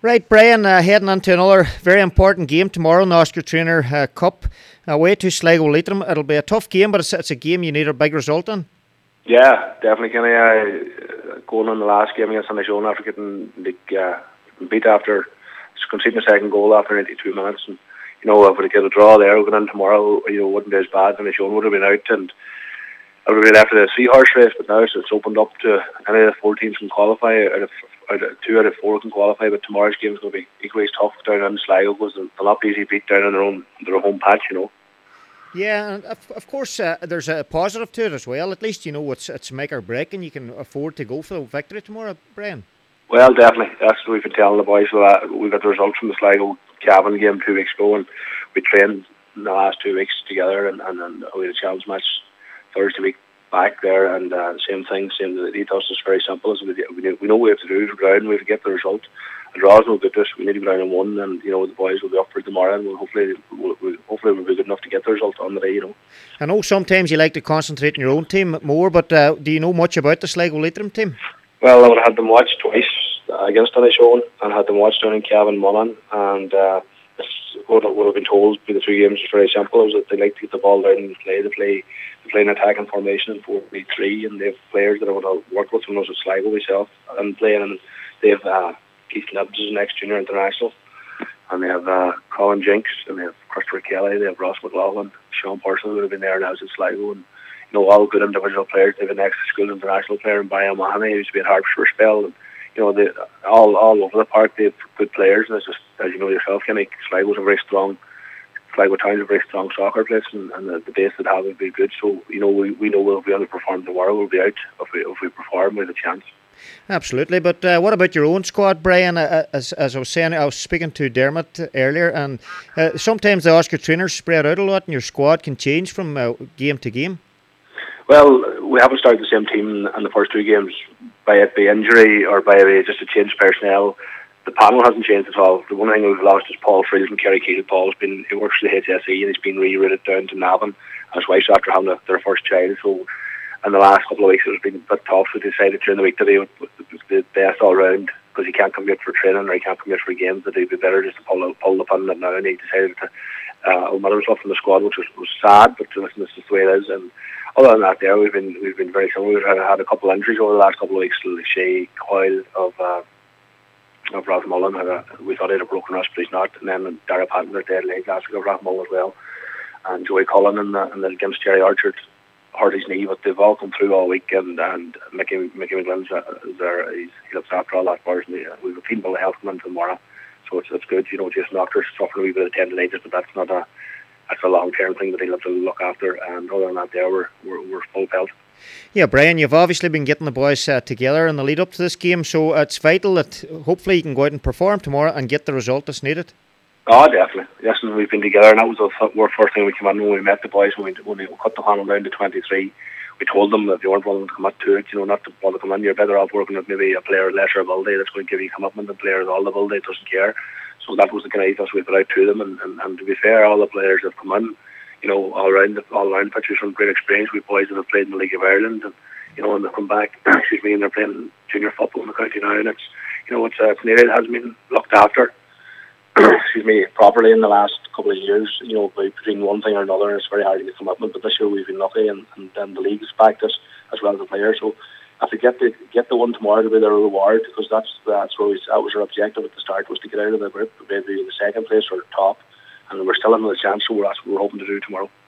Right, Brian, heading into another very important game tomorrow in the Oscar Trainer Cup away to Sligo Leitrim. It'll be a tough game, but it's a game you need a big result in. Yeah, definitely. Going on the last game against Annashone after getting beat after conceding a second goal after 92 minutes, and if we get a draw there, going in tomorrow, wouldn't be as bad. Annashone would have been out, and it would have been after the three-horse race. But now it's opened up to any of the 4 teams can qualify. Two out of 4 can qualify, but tomorrow's game is going to be equally tough down in Sligo because they'll not be easy beat down on their home patch. Yeah, and of course there's a positive to it as well. At least it's make or break, and you can afford to go for the victory tomorrow, Brian. Well, definitely. That's what we've been telling the boys. We got the results from the Sligo Cavan game 2 weeks ago, and we trained in the last 2 weeks together, and we had a challenge match Thursday week back there, and same thing. The ethos is very simple. As we know what we have to do to go down, and we have to get the result. The draw is no good to us. We need to go down and win, and the boys will be up for it tomorrow, and hopefully we'll be good enough to get the result on the day. I know sometimes you like to concentrate on your own team more, but do you know much about the Sligo Leitrim team? Well, I would have had them watch twice against Annashone, and had them watch down in Cavan Mullen, and what have been told by the 2 games is very simple. Is that they like to get the ball down and play. They play an attacking formation in 4-3-3, and they have players that I would have worked with when I was at Sligo myself, and playing. And they have Keith Nibbs is an ex-junior international, and they have Colin Jinks, and they have Christopher Kelly, they have Ross McLaughlin, Sean Parsons would have been there now at Sligo, and all good individual players. They have an ex-school international player in Brian Mahoney who's been at Harps for a spell, and they all over the park. They have good players, and it's just, as you know yourself, Kenny, Sligo Town's a very strong soccer place, and the base that have will be good. So we know if we underperform tomorrow, we'll be out. If we perform, we have a chance. Absolutely, but what about your own squad, Brian? As I was saying, I was speaking to Dermot earlier, and sometimes the Oscar trainers spread out a lot, and your squad can change from game to game. Well, we haven't started the same team in the first 2 games by injury or by just a change of personnel. The panel hasn't changed at all. The one thing we've lost is Paul Friel from Kerry Keel. He works for the HSE, and he's been rerouted down to Navan, and his wife's after having their first child. So in the last couple of weeks it's been a bit tough. So we decided during the week that he would the best all round, because he can't commit for training or he can't commit for games, that he'd be better just to pull the pin it now, and he decided to omit himself from the squad, which was sad, but listen, this is the way it is. And other than that, we've been very similar. We've had a couple of injuries over the last couple of weeks. Shay Coyle of Rathmullen we thought he had a broken wrist, but he's not. And then Dara Patton, their dead leg last week of Rathmullen as well. And Joey Cullen and against Jerry Archer hurt his knee, but they've all come through all week. And Mickey McGlynn's there. He looks after all that for us. We have a team bill of health coming tomorrow, so it's good. Jason Octor's suffering a wee bit of tendinitis, but that's not a long-term thing that he'll have to look after. And other than that, we're full pelt. Yeah, Brian, you've obviously been getting the boys together in the lead up to this game, so it's vital that hopefully you can go out and perform tomorrow and get the result that's needed. Oh, definitely. Yes, and we've been together, and that was the first thing we came in when we met the boys, when we cut the panel down to 23. We told them that they weren't willing to commit to it, not to bother come in. You're better off working with maybe a player of lesser ability that's going to give you commitment than a player with all the ability that doesn't care. So that was the kind of ethos we put out to them, and to be fair, all the players that have come in, all around the pitches from great experience. We boys that have played in the League of Ireland, and and they come back, and they're playing junior football in the county now, and it's an area that hasn't been looked after, properly in the last couple of years. Between one thing or another, it's very hard to get commitment. But this year we've been lucky, and then the league has backed us as well as the players. So if we get the one tomorrow to be their reward, because that was our objective at the start, was to get out of the group, maybe in the second place or top, and we're still in the chance. So that's what we're hoping to do tomorrow.